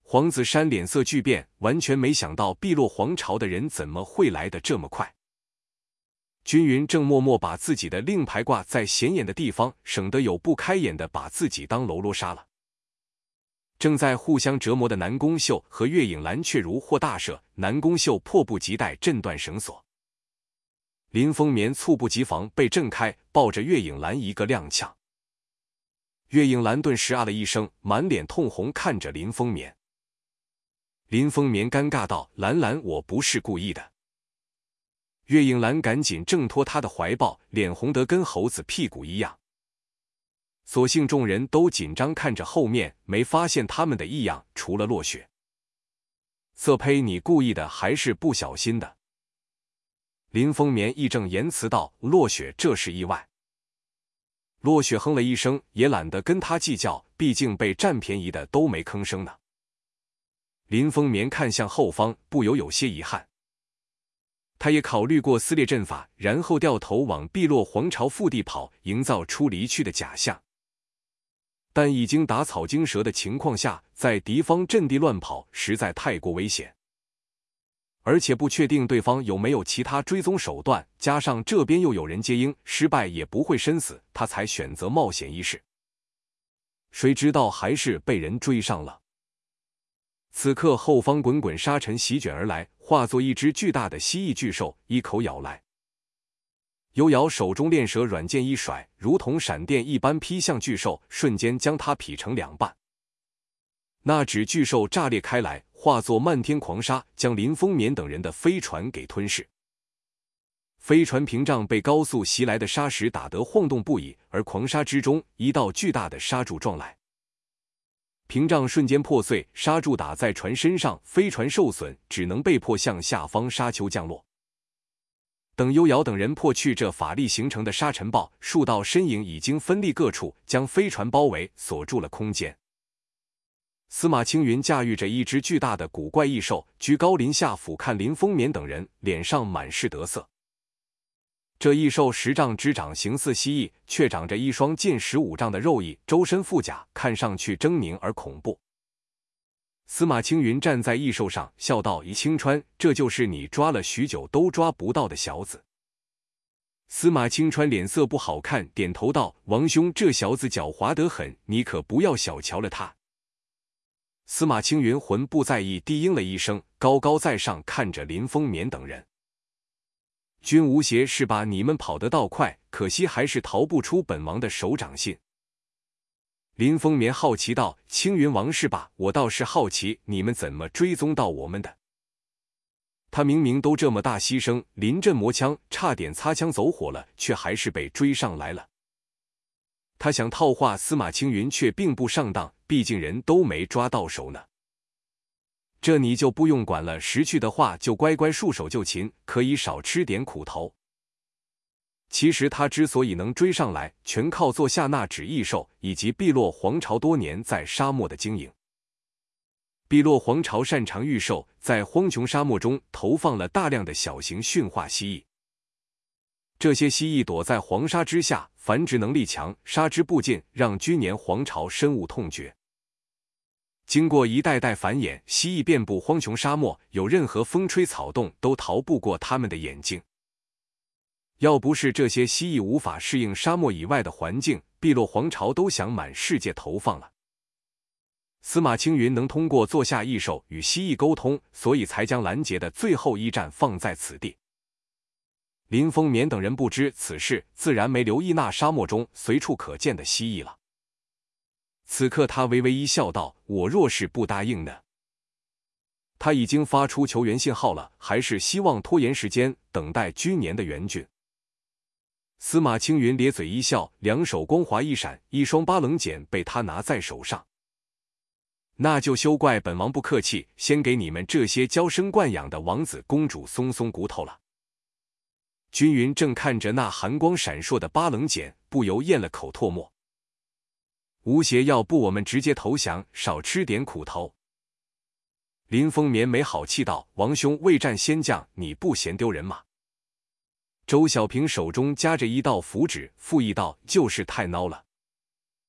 黄子山脸色巨变，完全没想到碧落皇朝的人怎么会来得这么快。均匀正默默把自己的令牌挂在显眼的地方，省得有不开眼的把自己当喽啰杀了。正在互相折磨的南宫秀和岳影兰却如获大赦，南宫秀迫不及待震断绳索。林风眠猝不及防被震开，抱着岳影兰一个踉跄。岳影兰顿时啊了一声，满脸通红看着林风眠。林风眠尴尬道：“兰兰，我不是故意的。”岳影兰赶紧挣脱他的怀抱，脸红得跟猴子屁股一样。所幸众人都紧张看着后面，没发现他们的异样，除了落雪。色胚，你故意的还是不小心的？林风眠义正言辞道：“落雪，这是意外。”落雪哼了一声，也懒得跟他计较，毕竟被占便宜的都没吭声呢。林风眠看向后方，不由有些遗憾。他也考虑过撕裂阵法，然后掉头往碧落皇朝腹地跑，营造出离去的假象。但已经打草惊蛇的情况下，在敌方阵地乱跑实在太过危险，而且不确定对方有没有其他追踪手段，加上这边又有人接应，失败也不会身死，他才选择冒险一试。谁知道还是被人追上了。此刻后方滚滚沙尘席卷而来，化作一只巨大的蜥蜴巨兽，一口咬来。幽瑶手中炼蛇软剑一甩，如同闪电一般劈向巨兽，瞬间将它劈成两半。那只巨兽炸裂开来，化作漫天狂沙，将林风眠等人的飞船给吞噬。飞船屏障被高速袭来的沙石打得晃动不已，而狂沙之中，一道巨大的沙柱撞来，屏障瞬间破碎，沙柱打在船身上，飞船受损，只能被迫向下方沙丘降落。等幽瑶等人破去这法力形成的沙尘暴，数道身影已经分立各处，将飞船包围，锁住了空间。司马青云驾驭着一只巨大的古怪异兽，居高临下俯瞰林风眠等人，脸上满是得色。这异兽10丈之长，形似蜥蜴，却长着一双近15丈的肉翼，周身腹甲，看上去狰狞而恐怖。司马青云站在异兽上，笑道：“青川，这就是你抓了许久都抓不到的小子。”司马青川脸色不好看，点头道：“王兄，这小子狡猾得很，你可不要小瞧了他。”司马青云浑不在意，低应了一声，高高在上看着林风眠等人。君无邪是吧？你们跑得倒快，可惜还是逃不出本王的手掌心。林风眠好奇道：“青云王是吧？我倒是好奇你们怎么追踪到我们的。”他明明都这么大牺牲，临阵磨枪，差点擦枪走火了，却还是被追上来了。他想套话司马青云，却并不上当，毕竟人都没抓到手呢。这你就不用管了，识趣的话就乖乖束手就擒，可以少吃点苦头。其实他之所以能追上来，全靠做下那只异兽以及碧落皇朝多年在沙漠的经营。碧落皇朝擅长御兽，在荒穹沙漠中投放了大量的小型驯化蜥蜴。这些蜥蜴躲在黄沙之下，繁殖能力强，杀之不尽，让居年皇朝深恶痛绝。经过一代代繁衍，蜥蜴遍布荒穹沙漠，有任何风吹草动都逃不过他们的眼睛。要不是这些蜥蜴无法适应沙漠以外的环境，碧落皇朝都想满世界投放了。司马青云能通过做下异兽与蜥蜴沟通，所以才将拦截的最后一战放在此地。林风眠等人不知此事，自然没留意那沙漠中随处可见的蜥蜴了。此刻他微微一笑道：“我若是不答应呢？”他已经发出求援信号了，还是希望拖延时间，等待居年的援军。司马青云咧嘴一笑，两手光华一闪，一双巴棱锏被他拿在手上。那就休怪本王不客气，先给你们这些娇生惯养的王子公主松松骨头了。均匀正看着那寒光闪烁的巴棱锏，不由咽了口唾沫。吴邪，要不我们直接投降，少吃点苦头。林风眠没好气道：“王兄未战先将，你不嫌丢人吗？”周小平手中夹着一道符纸，附议道：“就是太孬了。”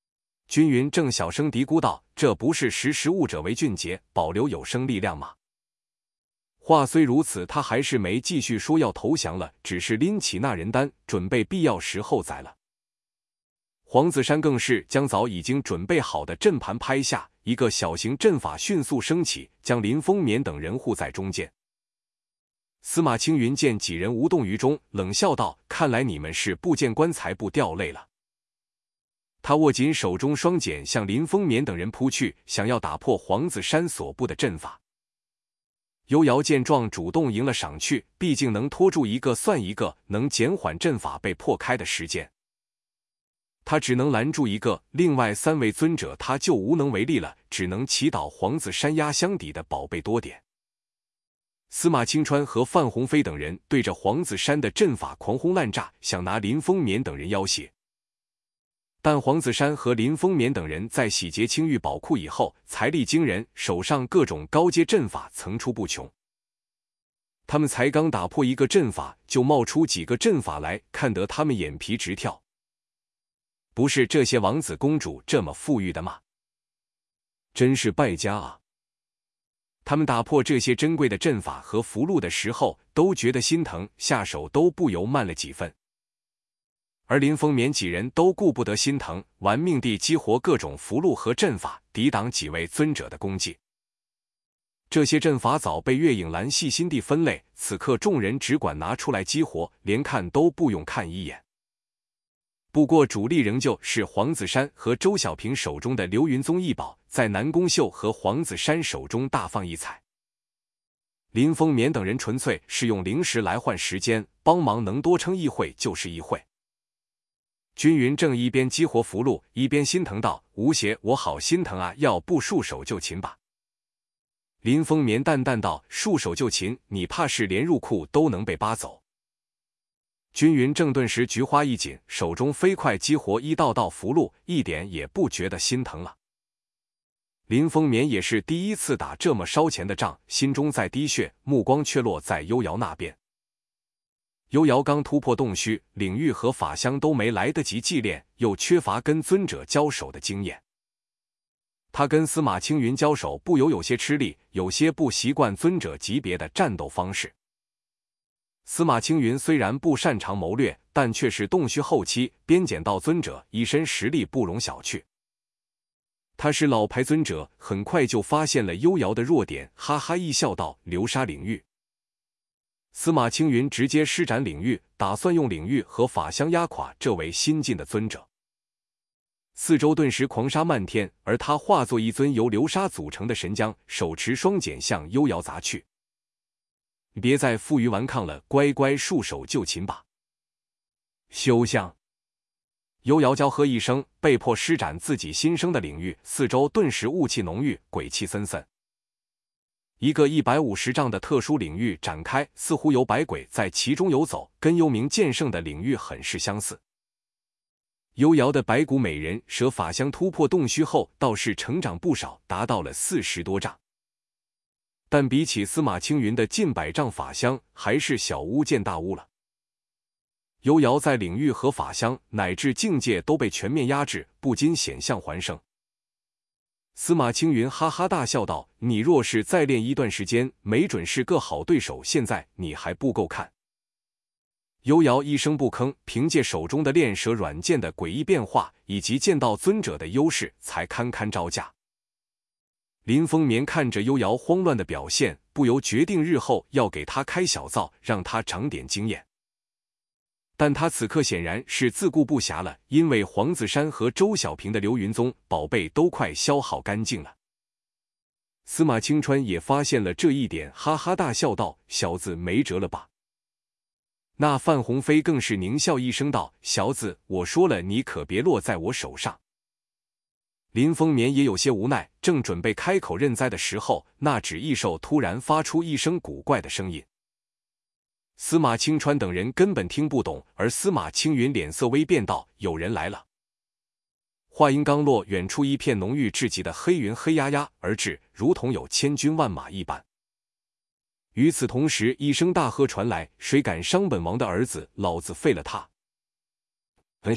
君云正小声嘀咕道：“这不是识物者为俊杰，保留有生力量吗？”话虽如此，他还是没继续说要投降了，只是拎起那人丹，准备必要时候宰了。黄子山更是将早已经准备好的阵盘拍下，一个小型阵法迅速升起，将林风眠等人护在中间。司马青云见几人无动于衷，冷笑道：“看来你们是不见棺材不掉泪了。”他握紧手中双锏，向林风眠等人扑去，想要打破黄子山所布的阵法。幽瑶见状，主动迎了上去，毕竟能拖住一个算一个，能减缓阵法被破开的时间。他只能拦住一个，另外3位尊者他就无能为力了，只能祈祷黄子山压箱底的宝贝多点。司马青川和范鸿飞等人对着黄子山的阵法狂轰滥炸，想拿林风眠等人要挟。但黄子山和林风眠等人在洗劫青玉宝库以后，财力惊人，手上各种高阶阵法层出不穷。他们才刚打破一个阵法，就冒出几个阵法来，看得他们眼皮直跳。不是这些王子公主这么富裕的吗？真是败家啊！他们打破这些珍贵的阵法和符箓的时候，都觉得心疼，下手都不由慢了几分。而林风眠几人都顾不得心疼，玩命地激活各种符箓和阵法，抵挡几位尊者的攻击。这些阵法早被岳影兰细心地分类，此刻众人只管拿出来激活，连看都不用看一眼。不过主力仍旧是黄子山和周小平手中的流云宗异宝，在南宫秀和黄子山手中大放异彩。林风眠等人纯粹是用灵石来换时间，帮忙能多撑一会就是一会。君云正一边激活符箓，一边心疼道：“吴邪，我好心疼啊，要不束手就擒吧。”林风眠淡淡道：“束手就擒，你怕是连入库都能被扒走。”君云正顿时菊花一紧，手中飞快激活一道道符箓，一点也不觉得心疼了。林风眠也是第一次打这么烧钱的仗，心中在滴血，目光却落在幽瑶那边。幽瑶刚突破洞虚，领域和法相都没来得及祭炼，又缺乏跟尊者交手的经验。他跟司马青云交手不由有些吃力，有些不习惯尊者级别的战斗方式。司马青云虽然不擅长谋略，但却是洞虚后期边捡到尊者，一身实力不容小觑。他是老牌尊者，很快就发现了幽瑶的弱点，哈哈一笑道：“流沙领域。”司马青云直接施展领域，打算用领域和法相压垮这位新晋的尊者。四周顿时狂沙漫天，而他化作一尊由流沙组成的神将，手持双锏向幽瑶砸去。别再负隅顽抗了，乖乖束手就擒吧！休想！幽瑶娇喝一声，被迫施展自己新生的领域，四周顿时雾气浓郁，鬼气森森。一个150丈的特殊领域展开，似乎有百鬼在其中游走，跟幽冥剑圣的领域很是相似。幽瑶的白骨美人蛇法相突破洞虚后，倒是成长不少，达到了40多丈。但比起司马青云的近100丈法相，还是小巫见大巫了。幽瑶在领域和法相乃至境界都被全面压制，不禁险象环生。司马青云哈哈大笑道：“你若是再练一段时间，没准是个好对手，现在你还不够看。”幽瑶一声不吭，凭借手中的炼蛇软剑的诡异变化，以及剑道尊者的优势，才堪堪招架。林风眠看着幽瑶慌乱的表现，不由决定日后要给他开小灶，让他长点经验。但他此刻显然是自顾不暇了，因为黄子山和周小平的流云宗宝贝都快消耗干净了。司马青川也发现了这一点，哈哈大笑道：“小子没辙了吧？”那范鸿飞更是狞笑一声道：“小子，我说了，你可别落在我手上。”林风眠也有些无奈，正准备开口认栽的时候，那纸异兽突然发出一声古怪的声音。司马青川等人根本听不懂，而司马青云脸色微变道：“有人来了。”话音刚落，远处一片浓郁至极的黑云黑压压而至，如同有千军万马一般。与此同时，一声大喝传来：“谁敢伤本王的儿子，老子废了他！”